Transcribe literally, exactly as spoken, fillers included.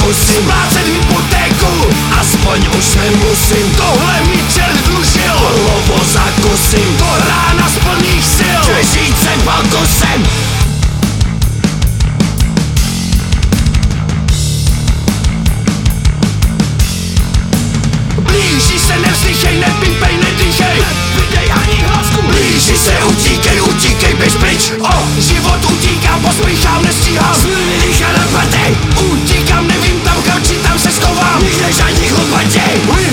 zkusím splácet hypotéku, aspoň už nemusím tohle mi čert dlužil. Olovo zakusím, do rána z plných sil, těžícem pokusem. Blíží se, nevzdychej, nepípej, nedýchej, vydej ani hlasku. Blíží se, utíkej, utíkej, běž pryč. O život utíkám, pospíchám, nestíhám. Silný dýchá na patej, utíkám, nevím tam kam, či tam se schovám. Nikde žádní chlupatej.